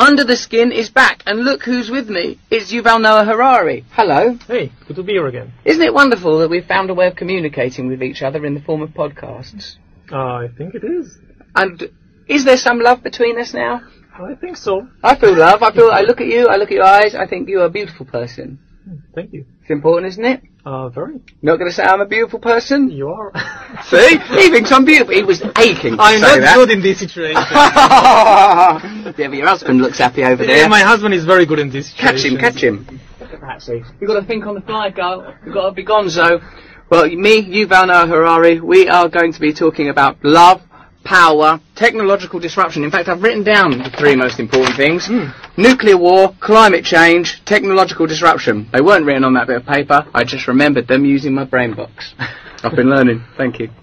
Under the Skin is back, and look who's with me. It's Yuval Noah Harari. Hello. Hey, good to be here again. Isn't it wonderful that we've found a way of communicating with each other in the form of podcasts? I think it is. And is there some love between us now? I think so. I feel love. I look at you, I look at your eyes, I think you're a beautiful person. Thank you. It's important, isn't it? Very. Not going to say I'm a beautiful person? You are. See? He thinks I'm beautiful. He was aching to I'm say not that. good in this situation. Yeah, but your husband looks happy over there. Yeah, my husband is very good in this situation. Catch him. Look at that, see. You've got to think on the fly, girl. You've got to be gonzo. Well, me, Yuval Noah Harari, we are going to be talking about love, power, technological disruption. In fact, I've written down the three most important things. Nuclear war, climate change, technological disruption. They weren't written on that bit of paper. I just remembered them using my brain box. I've been learning. Thank you.